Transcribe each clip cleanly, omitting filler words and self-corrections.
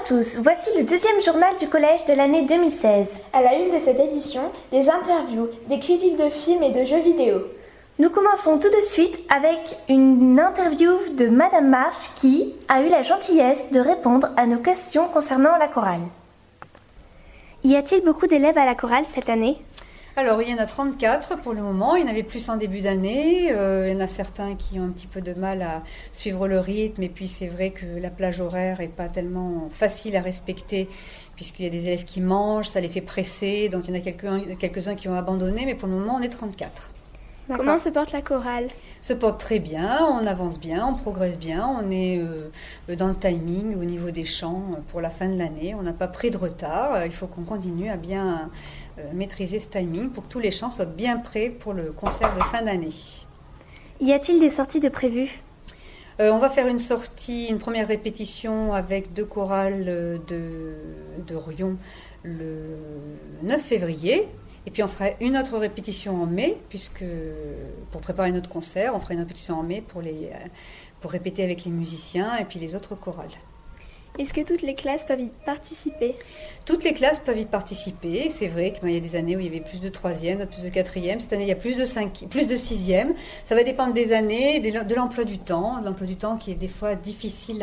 tous, voici le deuxième journal du collège de l'année 2016. À la une de cette édition, des interviews, des critiques de films et de jeux vidéo. Nous commençons tout de suite avec une interview de Madame Marche qui a eu la gentillesse de répondre à nos questions concernant la chorale. Y a-t-il beaucoup d'élèves à la chorale cette année ? Alors, il y en a 34 pour le moment. Il y en avait plus en début d'année. Il y en a certains qui ont un petit peu de mal à suivre le rythme. Et puis, c'est vrai que la plage horaire n'est pas tellement facile à respecter puisqu'il y a des élèves qui mangent, ça les fait presser. Donc, il y en a quelques-uns qui ont abandonné. Mais pour le moment, on est 34. D'accord. Comment se porte la chorale ? Se porte très bien, on avance bien, on progresse bien. On est dans le timing au niveau des chants pour la fin de l'année. On n'a pas pris de retard. Il faut qu'on continue à bien maîtriser ce timing pour que tous les chants soient bien prêts pour le concert de fin d'année. Y a-t-il des sorties de prévues ? On va faire une première répétition avec 2 chorales de Riom le 9 février. Et puis on fera une autre répétition en mai, puisque pour préparer notre concert, on fera une répétition en mai pour répéter avec les musiciens et puis les autres chorales. Est-ce que toutes les classes peuvent y participer ? Toutes les classes peuvent y participer. C'est vrai qu'il y a des années où il y avait plus de 3e, d'autres plus de 4e. Cette année, il y a plus de 6e. Ça va dépendre des années, de l'emploi du temps. L'emploi du temps qui est des fois difficile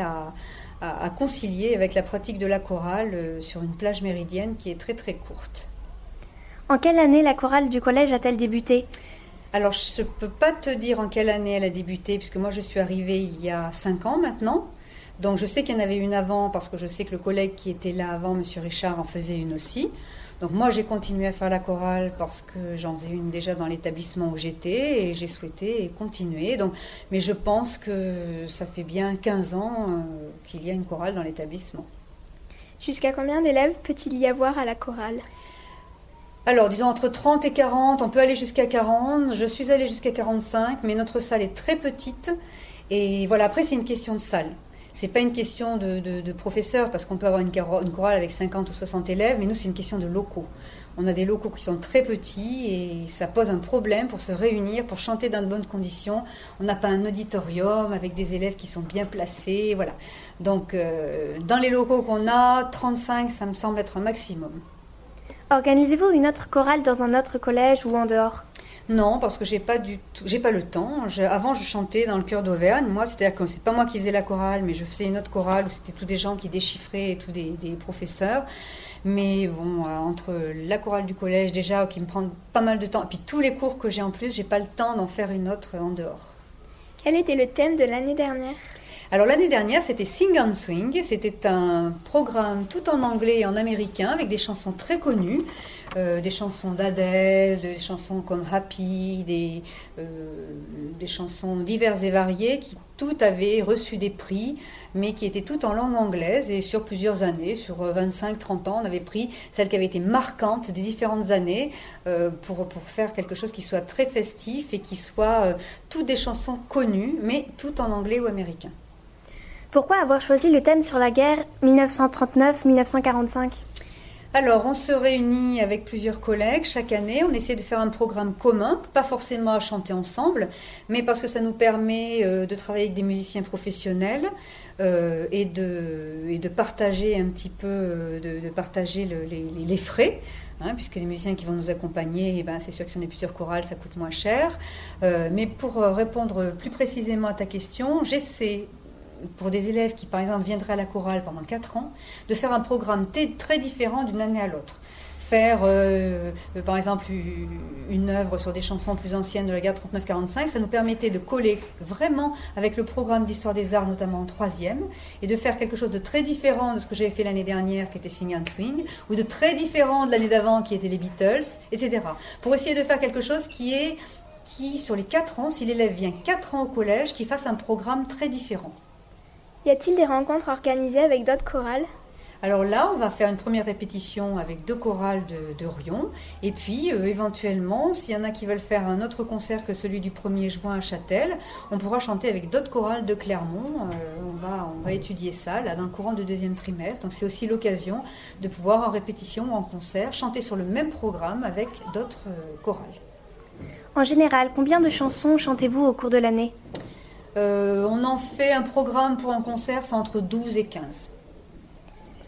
à concilier avec la pratique de la chorale sur une plage méridienne qui est très très courte. En quelle année la chorale du collège a-t-elle débuté ? Alors, je ne peux pas te dire en quelle année elle a débuté, puisque moi je suis arrivée il y a 5 ans maintenant. Donc je sais qu'il y en avait une avant, parce que je sais que le collègue qui était là avant, M. Richard, en faisait une aussi. Donc moi j'ai continué à faire la chorale parce que j'en faisais une déjà dans l'établissement où j'étais et j'ai souhaité continuer. Mais je pense que ça fait bien 15 ans qu'il y a une chorale dans l'établissement. Jusqu'à combien d'élèves peut-il y avoir à la chorale ? Alors, disons entre 30 et 40, on peut aller jusqu'à 40. Je suis allée jusqu'à 45, mais notre salle est très petite. Et voilà, après, c'est une question de salle. C'est pas une question de professeur, parce qu'on peut avoir une chorale avec 50 ou 60 élèves, mais nous, c'est une question de locaux. On a des locaux qui sont très petits et ça pose un problème pour se réunir, pour chanter dans de bonnes conditions. On n'a pas un auditorium avec des élèves qui sont bien placés, voilà. Donc, dans les locaux qu'on a, 35, ça me semble être un maximum. Organisez-vous une autre chorale dans un autre collège ou en dehors ? Non, parce que j'ai pas le temps. Avant, je chantais dans le chœur d'Auvergne. Moi, c'est-à-dire que c'est pas moi qui faisais la chorale, mais je faisais une autre chorale où c'était tous des gens qui déchiffraient et tous des professeurs. Mais bon, entre la chorale du collège déjà, qui me prend pas mal de temps, et puis tous les cours que j'ai en plus, j'ai pas le temps d'en faire une autre en dehors. Quel était le thème de l'année dernière ? Alors l'année dernière, c'était Sing and Swing. C'était un programme tout en anglais et en américain avec des chansons très connues, des chansons d'Adèle, des chansons comme Happy, des chansons diverses et variées qui toutes avaient reçu des prix, mais qui étaient toutes en langue anglaise. Et sur plusieurs années, sur 25-30 ans, on avait pris celles qui avaient été marquantes des différentes années pour faire quelque chose qui soit très festif et qui soit toutes des chansons connues, mais toutes en anglais ou américain. Pourquoi avoir choisi le thème sur la guerre 1939-1945 ? Alors, on se réunit avec plusieurs collègues chaque année. On essaie de faire un programme commun, pas forcément à chanter ensemble, mais parce que ça nous permet de travailler avec des musiciens professionnels et de partager un petit peu, de partager les frais. Puisque les musiciens qui vont nous accompagner, c'est sûr que si on est plusieurs chorales, ça coûte moins cher. Mais pour répondre plus précisément à ta question, j'essaie, pour des élèves qui, par exemple, viendraient à la chorale pendant 4 ans, de faire un programme très différent d'une année à l'autre. Faire, par exemple, une œuvre sur des chansons plus anciennes de la guerre 39-45, ça nous permettait de coller vraiment avec le programme d'histoire des arts, notamment en 3e, et de faire quelque chose de très différent de ce que j'avais fait l'année dernière, qui était Sing and Swing, ou de très différent de l'année d'avant, qui était les Beatles, etc. Pour essayer de faire quelque chose qui, sur les 4 ans, si l'élève vient 4 ans au collège, qui fasse un programme très différent. Y a-t-il des rencontres organisées avec d'autres chorales ? Alors là, on va faire une première répétition avec 2 chorales de Riom. Et puis, éventuellement, s'il y en a qui veulent faire un autre concert que celui du 1er juin à Châtel, on pourra chanter avec d'autres chorales de Clermont. On va étudier ça là, dans le courant du 2e trimestre. Donc c'est aussi l'occasion de pouvoir, en répétition ou en concert, chanter sur le même programme avec d'autres chorales. En général, combien de chansons chantez-vous au cours de l'année ? On en fait un programme pour un concert, c'est entre 12 et 15.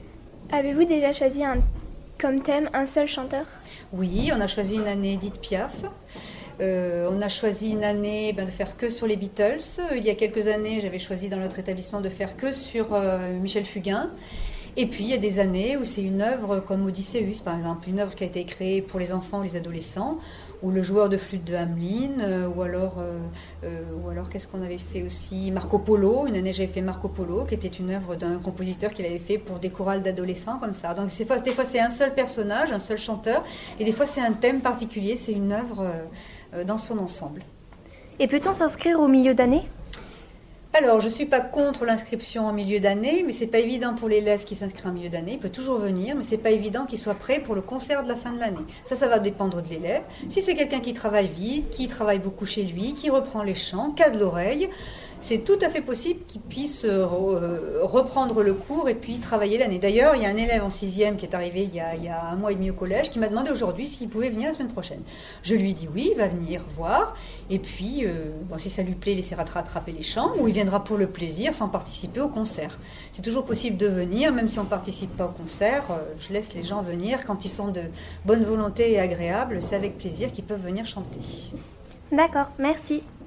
Avez-vous déjà choisi comme thème un seul chanteur? Oui, on a choisi une année Edith Piaf. On a choisi une année de faire que sur les Beatles. Il y a quelques années, j'avais choisi dans notre établissement de faire que sur Michel Fugain. Et puis il y a des années où c'est une œuvre comme Odysseus, par exemple, une œuvre qui a été créée pour les enfants ou les adolescents, ou le joueur de flûte de Hamelin, ou alors qu'est-ce qu'on avait fait aussi, Marco Polo. Une année j'avais fait Marco Polo, qui était une œuvre d'un compositeur qu'il avait fait pour des chorales d'adolescents comme ça. Donc des fois c'est un seul personnage, un seul chanteur, et des fois c'est un thème particulier, c'est une œuvre dans son ensemble. Et peut-on s'inscrire au milieu d'année ? Alors, je ne suis pas contre l'inscription en milieu d'année, mais ce n'est pas évident pour l'élève qui s'inscrit en milieu d'année. Il peut toujours venir, mais ce n'est pas évident qu'il soit prêt pour le concert de la fin de l'année. Ça va dépendre de l'élève. Si c'est quelqu'un qui travaille vite, qui travaille beaucoup chez lui, qui reprend les chants, qui a de l'oreille, c'est tout à fait possible qu'il puisse reprendre le cours et puis travailler l'année. D'ailleurs, il y a un élève en 6e qui est arrivé il y a 1 mois et demi au collège qui m'a demandé aujourd'hui s'il pouvait venir la semaine prochaine. Je lui ai dit oui, il va venir voir. Et puis, si ça lui plaît, il essaiera de rattraper les chants ou il viendra pour le plaisir sans participer au concert. C'est toujours possible de venir, même si on ne participe pas au concert. Je laisse les gens venir quand ils sont de bonne volonté et agréables. C'est avec plaisir qu'ils peuvent venir chanter. D'accord, merci.